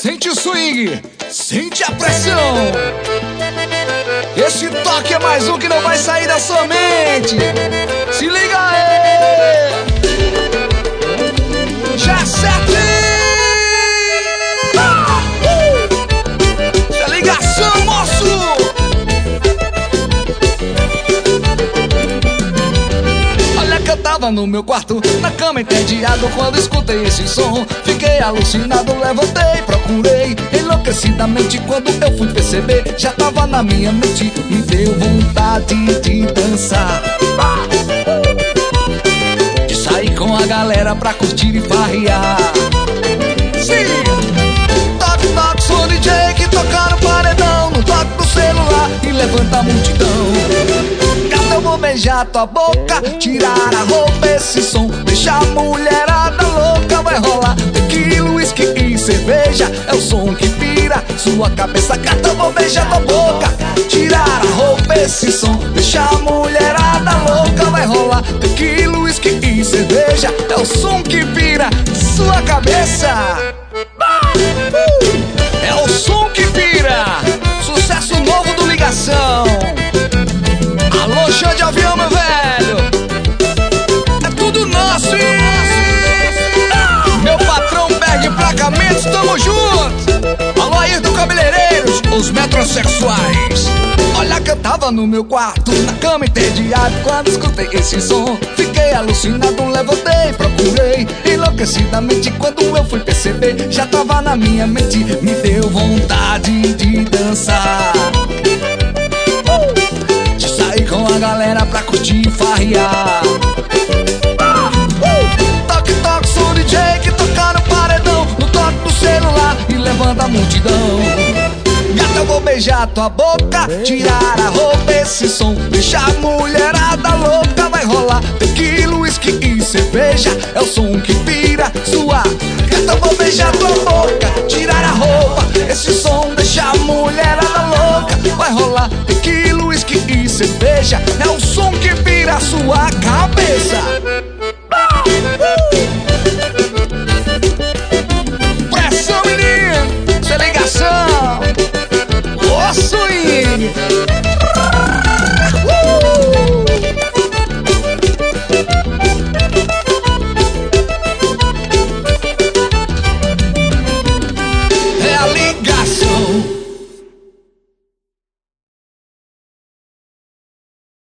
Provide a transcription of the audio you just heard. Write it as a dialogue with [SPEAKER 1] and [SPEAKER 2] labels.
[SPEAKER 1] Sente o swing, sente a pressão. Esse toque é mais um que não vai sair da sua mente. Se liga aí. Já certinho. Já ligação, moço. Olha que eu tava no meu quarto, na cama entediado, quando escutei esse som. Fiquei alucinado, levantei, procurei enlouquecidamente. Quando eu fui perceber, já tava na minha mente. Me deu vontade de dançar, de sair com a galera pra curtir e farrear. Sim! Toque, toque, sou DJ que toca no paredão, no toque do celular e levanta a multidão. Gata, eu vou beijar tua boca, tirar a roupa, esse som deixa a mulherada louca. Vai rolar tequila, uísque e cerveja, é o som que pira sua cabeça. Gata, eu vou beijar tua boca, tirar a roupa, esse som deixa a mulherada louca. Vai rolar tequila, uísque e cerveja, é o som que pira sua cabeça. É o som que pira. Sucesso novo do Ligação. Alô, chão de avião, meu velho. É tudo nosso. Meu patrão Berg Emplacamentos, tamo junto. Alô, Ayrton Cabeleireiros, os metrosexuais. Olha que eu tava no meu quarto, na cama entediado, quando escutei esse som. Fiquei alucinado, levantei, procurei enlouquecidamente. Quando eu fui perceber, já tava na minha mente. Me deu vontade de dançar, de sair com a galera pra curtir e farrear. Toque, toque, sou DJ que toca no paredão, no toque do celular e levanta a multidão. Gata, eu vou beijar tua boca, tirar a roupa, esse som deixa a mulherada louca. Vai rolar tequila, uísque e cerveja, é o som que pira sua. Gata, eu vou beijar tua boca, tirar a roupa, esse som deixa a mulherada louca. Vai rolar tequila, uísque e cerveja, é o som que pira sua cabeça.